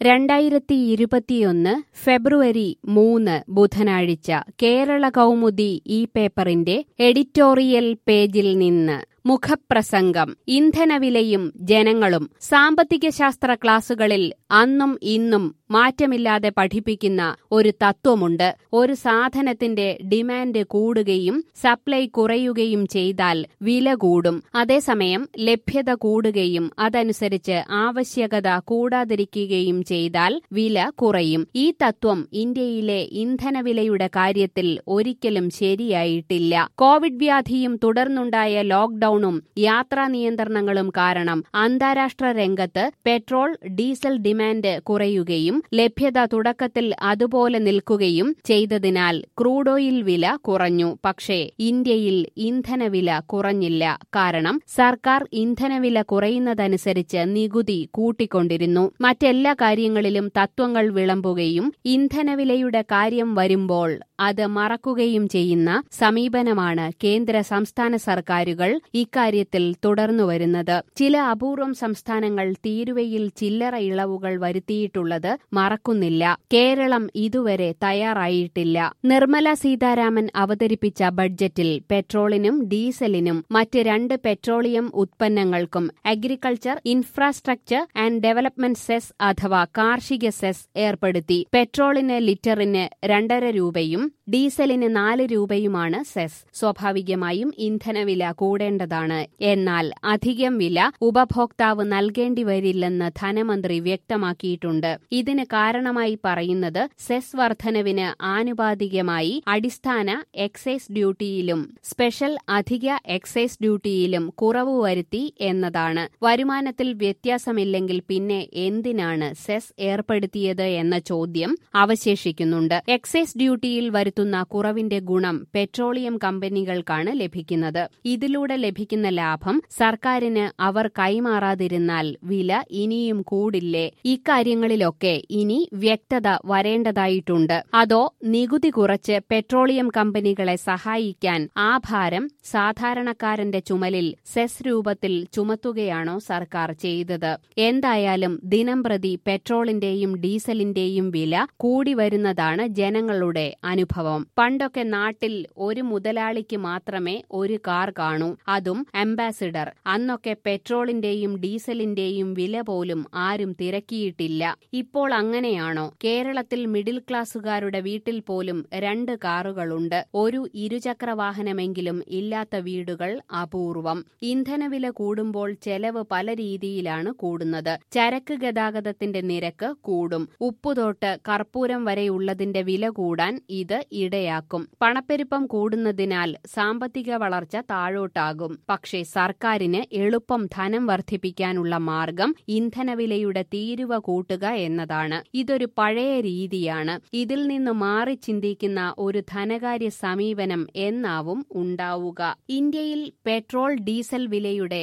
2021 ഫെബ്രുവരി 3 ബുധനാഴ്ച കേരള കൗമുദി ഈ പേപ്പറിന്റെ എഡിറ്റോറിയൽ പേജിൽ നിന്ന് മുഖപ്രസംഗം. ഇന്ധനവിലയും ജനങ്ങളും. സാമ്പത്തിക ശാസ്ത്ര ക്ലാസുകളിൽ അന്നും ഇന്നും മാറ്റമില്ലാതെ പഠിപ്പിക്കുന്ന ഒരു തത്വമുണ്ട്. ഒരു സാധനത്തിന്റെ ഡിമാൻഡ് കൂടുകയും സപ്ലൈ കുറയുകയും ചെയ്താൽ വില കൂടും. അതേസമയം ലഭ്യത കൂടുകയും അതനുസരിച്ച് ആവശ്യകത കൂടാതിരിക്കുകയും ചെയ്താൽ വില കുറയും. ഈ തത്വം ഇന്ത്യയിലെ ഇന്ധനവിലയുടെ കാര്യത്തിൽ ഒരിക്കലും ശരിയായിട്ടില്ല. കോവിഡ് വ്യാധിയും തുടർന്നുണ്ടായ ലോക്ഡൌണും യാത്രാ നിയന്ത്രണങ്ങളും കാരണം അന്താരാഷ്ട്ര രംഗത്ത് പെട്രോൾ, ഡീസൽ ഡിമാൻഡ് കുറയുകയും ലഭ്യത തുടക്കത്തിൽ അതുപോലെ നിൽക്കുകയും ചെയ്തതിനാൽ ക്രൂഡ് ഓയിൽ വില കുറഞ്ഞു. പക്ഷേ ഇന്ത്യയിൽ ഇന്ധനവില കുറഞ്ഞില്ല. കാരണം സർക്കാർ ഇന്ധനവില കുറയുന്നതനുസരിച്ച് നികുതി കൂട്ടിക്കൊണ്ടിരുന്നു. മറ്റെല്ലാ കാര്യങ്ങളിലും തത്വങ്ങൾ വിളമ്പുകയും ഇന്ധനവിലയുടെ കാര്യം വരുമ്പോൾ അത് മറക്കുകയും ചെയ്യുന്ന സമീപനമാണ് കേന്ദ്ര സംസ്ഥാന സർക്കാരുകൾ ഇക്കാര്യത്തിൽ തുടർന്നുവരുന്നത്. ചില അപൂർവം സംസ്ഥാനങ്ങൾ തീരുവയിൽ ചില്ലറ ഇളവുകൾ വരുത്തിയിട്ടുള്ളത് മറക്കുന്നില്ല. കേരളം ഇതുവരെ തയ്യാറായിട്ടില്ല. നിർമ്മല സീതാരാമൻ അവതരിപ്പിച്ച ബഡ്ജറ്റിൽ പെട്രോളിനും ഡീസലിനും മറ്റ് 2 പെട്രോളിയം ഉത്പന്നങ്ങൾക്കും agriculture infrastructure and development cess അഥവാ കാർഷിക സെസ് ഏർപ്പെടുത്തി. പെട്രോളിന് ലിറ്ററിന് 2.5 രൂപയും ഡീസലിന് 4 രൂപയുമാണ് സെസ്. സ്വാഭാവികമായും ഇന്ധനവില കൂടേണ്ടതാണ്. എന്നാൽ അധികം വില ഉപഭോക്താവ് നൽകേണ്ടി വരില്ലെന്ന് ധനമന്ത്രി വ്യക്തമാക്കിയിട്ടുണ്ട്. ഇതിന് കാരണമായി പറയുന്നത് സെസ് വർധനവിന് ആനുപാതികമായി അടിസ്ഥാന എക്സൈസ് ഡ്യൂട്ടിയിലും സ്പെഷ്യൽ അധിക എക്സൈസ് ഡ്യൂട്ടിയിലും കുറവ് വരുത്തി എന്നതാണ്. വരുമാനത്തിൽ വ്യത്യാസമില്ലെങ്കിൽ പിന്നെ എന്തിനാണ് സെസ് ഏർപ്പെടുത്തിയത് എന്ന ചോദ്യം അവശേഷിക്കുന്നുണ്ട്. എക്സൈസ് ഡ്യൂട്ടിയിൽ വരുത്തുന്ന കുറവിന്റെ ഗുണം പെട്രോളിയം കമ്പനികൾക്കാണ് ലഭിക്കുന്നത്. ഇതിലൂടെ ലഭിക്കുന്ന ലാഭം സർക്കാരിന് അവർ കൈമാറാതിരുന്നാൽ വില ഇനിയും കൂടില്ലേ? ഇക്കാര്യങ്ങളിലൊക്കെ ഇനി വ്യക്തത വരേണ്ടതായിട്ടുണ്ട്. അതോ നികുതി കുറച്ച് പെട്രോളിയം കമ്പനികളെ സഹായിക്കാൻ ആ ഭാരം സാധാരണക്കാരന്റെ ചുമലിൽ സെസ് രൂപത്തിൽ ചുമത്തുകയാണോ സർക്കാർ ചെയ്തത്? എന്തായാലും ദിനംപ്രതി പെട്രോളിന്റെയും ഡീസലിന്റെയും വില കൂടി വരുന്നതാണ് ജനങ്ങളുടെ അനുഭവം. പണ്ടൊക്കെ നാട്ടിൽ ഒരു മുതലാളിക്ക് മാത്രമേ ഒരു കാർ കാണൂ, അതും അംബാസിഡർ. അന്നൊക്കെ പെട്രോളിന്റെയും ഡീസലിന്റെയും വില പോലും ആരും തിരക്കിയിട്ടില്ല. ഇപ്പോൾ അങ്ങനെയാണോ? കേരളത്തിൽ മിഡിൽ ക്ലാസുകാരുടെ വീട്ടിൽ പോലും 2 കാറുകളുണ്ട്. ഒരു ഇരുചക്ര വാഹനമെങ്കിലും ഇല്ലാത്ത വീടുകൾ അപൂർവം. ഇന്ധനവില കൂടുമ്പോൾ ചെലവ് പല രീതിയിലാണ് കൂടുന്നത്. ചരക്ക് ഗതാഗതത്തിന്റെ നിരക്ക് കൂടും. ഉപ്പുതൊട്ട് കർപ്പൂരം വരെയുള്ളതിന്റെ വില കൂടാൻ ഇത് ഇടയാക്കും. പണപ്പെരുപ്പം കൂടുന്നതിനാൽ സാമ്പത്തിക വളർച്ച താഴോട്ടാകും. പക്ഷേ സർക്കാരിന് എളുപ്പം ധനം വർദ്ധിപ്പിക്കാനുള്ള മാർഗം ഇന്ധനവിലയുടെ തീരുവ കൂട്ടുക എന്നതാണ്. ഇതൊരു പഴയ രീതിയാണ്. ഇതിൽ നിന്ന് മാറി ചിന്തിക്കുന്ന ഒരു ധനകാര്യ സമീപനം എന്നാവും ഉണ്ടാവുക. ഇന്ത്യയിൽ പെട്രോൾ, ഡീസൽ വിലയുടെ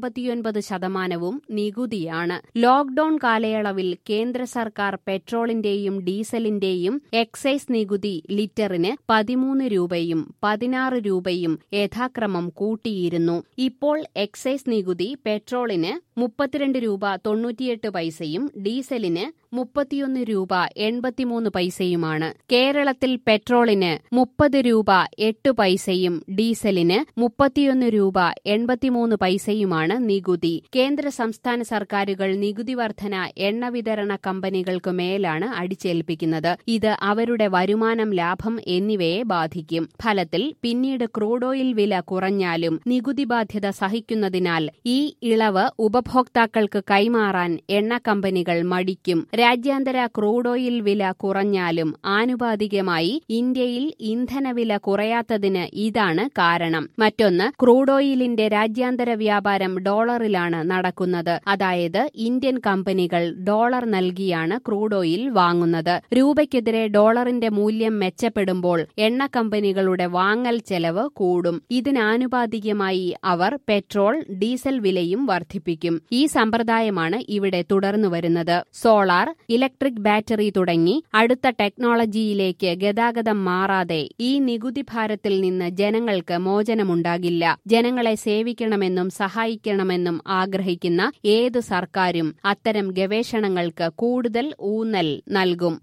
69% നികുതിയാണ്. ലോക്ഡൌൺ കാലയളവിൽ കേന്ദ്ര സർക്കാർ പെട്രോളിന്റെയും ഡീസലിന്റെയും എക്സൈസ് നികുതി ലിറ്ററിന് 13 രൂപയും 16 രൂപയും യഥാക്രമം കൂട്ടിയിരുന്നു. ഇപ്പോൾ എക്സൈസ് നികുതി പെട്രോളിന് 32 രൂപ 98 പൈസയും ഡീസലിന് 31 രൂപ 83 പൈസയുമാണ്. കേരളത്തിൽ പെട്രോളിന് 30 രൂപ 8 പൈസയും ഡീസലിന് 31 രൂപ 83 പൈസയുമാണ് നികുതി. കേന്ദ്ര സംസ്ഥാന സർക്കാരുകൾ നികുതി വർധന എണ്ണ വിതരണ കമ്പനികൾക്കു മേലാണ് അടിച്ചേൽപ്പിക്കുന്നത്. ഇത് അവരുടെ വരുമാനം, ലാഭം എന്നിവയെ ബാധിക്കും. ഫലത്തിൽ പിന്നീട് ക്രൂഡ് ഓയിൽ വില കുറഞ്ഞാലും നികുതി ബാധ്യത സഹിക്കുന്നതിനാൽ ഈ ഇളവ് ഉപഭോക്താക്കൾക്ക് കൈമാറാൻ എണ്ണ കമ്പനികൾ മടിക്കും. രാജ്യാന്തര ക്രൂഡ് ഓയിൽ വില കുറഞ്ഞാലും ആനുപാതികമായി ഇന്ത്യയിൽ ഇന്ധനവില കുറയാത്തതിന് ഇതാണ് കാരണം. മറ്റൊന്ന്, ക്രൂഡ് ഓയിലിന്റെ രാജ്യാന്തര വ്യാപാരം ഡോളറിലാണ് നടക്കുന്നത്. അതായത് ഇന്ത്യൻ കമ്പനികൾ ഡോളർ നൽകിയാണ് ക്രൂഡ് ഓയിൽ വാങ്ങുന്നത്. രൂപയ്ക്കെതിരെ ഡോളറിന്റെ മൂല്യം മെച്ചപ്പെടുമ്പോൾ എണ്ണ കമ്പനികളുടെ വാങ്ങൽ ചെലവ് കൂടും. ഇതിനാനുപാതികമായി അവർ പെട്രോൾ, ഡീസൽ വിലയും വർദ്ധിപ്പിക്കും. സഹായിക്കും. ഈ സമ്പ്രദായമാണ് ഇവിടെ തുടർന്നു വരുന്നത്. സോളാർ, ഇലക്ട്രിക് ബാറ്ററി തുടങ്ങി അടുത്ത ടെക്നോളജിയിലേക്ക് ഗതാഗതം മാറാതെ ഈ നികുതി ഭാരത്തിൽ നിന്ന് ജനങ്ങൾക്ക് മോചനമുണ്ടാകില്ല. ജനങ്ങളെ സേവിക്കണമെന്നും സഹായിക്കണമെന്നും ആഗ്രഹിക്കുന്ന ഏത് സർക്കാരും അത്തരം ഗവേഷണങ്ങൾക്ക് കൂടുതൽ ഊന്നൽ നൽകും.